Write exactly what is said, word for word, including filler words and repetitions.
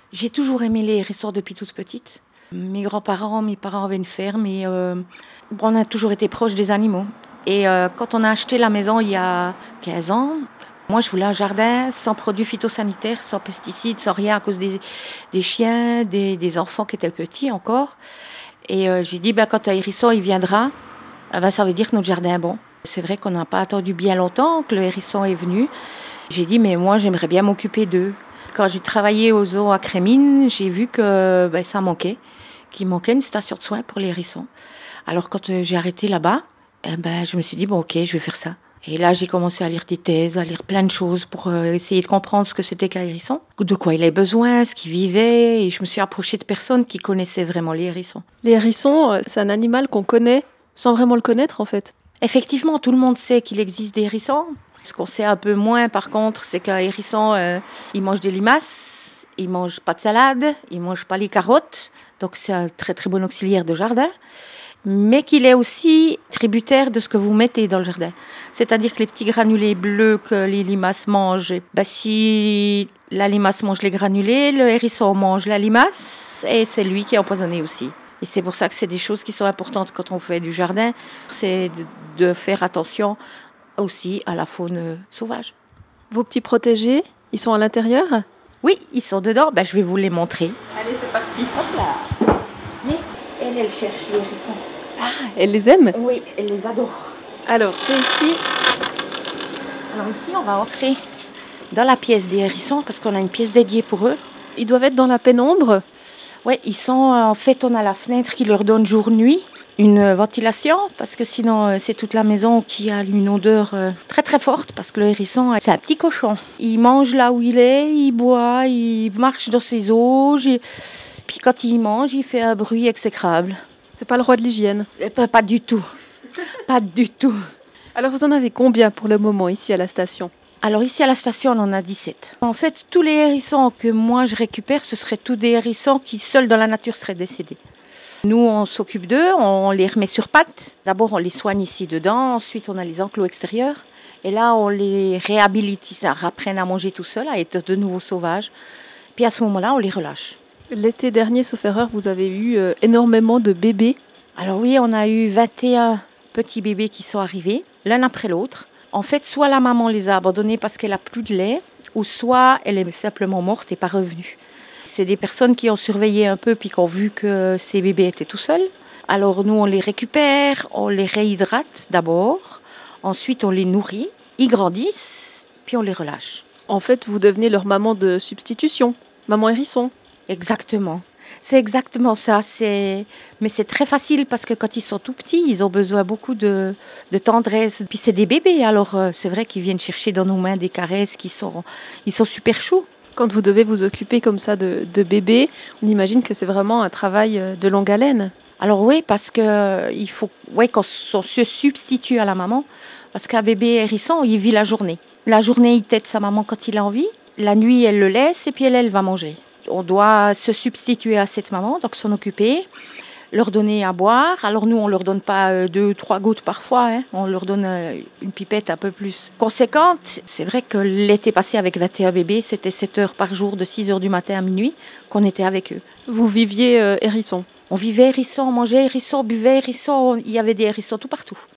J'ai toujours aimé les hérissons depuis toute petite. Mes grands-parents, mes parents avaient une ferme et euh, on a toujours été proches des animaux. Et euh, quand on a acheté la maison il y a quinze ans, moi je voulais un jardin sans produits phytosanitaires, sans pesticides, sans rien à cause des, des chiens, des, des enfants qui étaient petits encore. Et euh, j'ai dit, ben, quand un hérisson il viendra, eh ben, ça veut dire que notre jardin est bon. C'est vrai qu'on n'a pas attendu bien longtemps que le hérisson est venu. J'ai dit, mais moi j'aimerais bien m'occuper d'eux. Quand j'ai travaillé au zoo à Crémine, j'ai vu que ben, ça manquait, qu'il manquait une station de soins pour les hérissons. Alors quand euh, j'ai arrêté là-bas, eh ben, je me suis dit, bon ok, je vais faire ça. Et là, j'ai commencé à lire des thèses, à lire plein de choses pour euh, essayer de comprendre ce que c'était qu'un hérisson, de quoi il avait besoin, ce qu'il vivait. Et je me suis approchée de personnes qui connaissaient vraiment les hérissons. Les hérissons, euh, c'est un animal qu'on connaît sans vraiment le connaître en fait. Effectivement, tout le monde sait qu'il existe des hérissons. Ce qu'on sait un peu moins, par contre, c'est qu'un hérisson, euh, il mange des limaces, il mange pas de salade, il mange pas les carottes. Donc c'est un très très bon auxiliaire de jardin. Mais qu'il est aussi tributaire de ce que vous mettez dans le jardin. C'est-à-dire que les petits granulés bleus que les limaces mangent, bah si la limace mange les granulés, le hérisson mange la limace et c'est lui qui est empoisonné aussi. Et c'est pour ça que c'est des choses qui sont importantes quand on fait du jardin, c'est de, de faire attention aussi à la faune sauvage. Vos petits protégés, ils sont à l'intérieur ? Oui, ils sont dedans, bah, je vais vous les montrer. Allez, c'est parti. Hop là. Mais elle, elle cherche les hérissons. Ah, elle les aime ? Oui, elle les adore. Alors, c'est ici. Alors ici, on va entrer dans la pièce des hérissons parce qu'on a une pièce dédiée pour eux. Ils doivent être dans la pénombre ? Oui, ils sont, en fait, on a la fenêtre qui leur donne jour-nuit une ventilation parce que sinon, c'est toute la maison qui a une odeur très très forte parce que le hérisson, c'est un petit cochon. Il mange là où il est, il boit, il marche dans ses auges. Et... Puis quand il mange, il fait un bruit exécrable. C'est pas le roi de l'hygiène ? Pas, pas du tout. Pas du tout. Alors vous en avez combien pour le moment ici à la station ? Alors ici à la station, on en a dix-sept. En fait, tous les hérissons que moi je récupère, ce seraient tous des hérissons qui seuls dans la nature seraient décédés. Nous, on s'occupe d'eux, on les remet sur pattes. D'abord, on les soigne ici dedans, ensuite on a les enclos extérieurs. Et là, on les réhabilite, ils apprennent à manger tout seuls, à être de nouveau sauvages. Puis à ce moment-là, on les relâche. L'été dernier, sauf erreur, vous avez eu euh, énormément de bébés. Alors oui, on a eu vingt et un petits bébés qui sont arrivés, l'un après l'autre. En fait, soit la maman les a abandonnés parce qu'elle n'a plus de lait, ou soit elle est simplement morte et pas revenue. C'est des personnes qui ont surveillé un peu puis qui ont vu que ces bébés étaient tout seuls. Alors nous, on les récupère, on les réhydrate d'abord, ensuite on les nourrit, ils grandissent, puis on les relâche. En fait, vous devenez leur maman de substitution, maman hérisson. Exactement. C'est exactement ça. C'est... Mais c'est très facile parce que quand ils sont tout petits, ils ont besoin beaucoup de, de tendresse. Puis c'est des bébés, alors euh, c'est vrai qu'ils viennent chercher dans nos mains des caresses qui sont, ils sont super choux. Quand vous devez vous occuper comme ça de, de bébés, on imagine que c'est vraiment un travail de longue haleine. Alors oui, parce que il faut, ouais, qu'on se substitue à la maman, parce qu'un bébé hérisson, il vit la journée. La journée, il tète sa maman quand il a envie. La nuit, elle le laisse et puis elle, elle va manger. On doit se substituer à cette maman, donc s'en occuper, leur donner à boire. Alors nous, on ne leur donne pas deux, trois gouttes parfois, hein. On leur donne une pipette un peu plus conséquente. C'est vrai que l'été passé avec vingt et un bébés, c'était sept heures par jour, de six heures du matin à minuit, qu'on était avec eux. Vous viviez euh, hérisson ? On vivait hérisson, on mangeait hérisson, on buvait hérisson, il y avait des hérissons tout partout.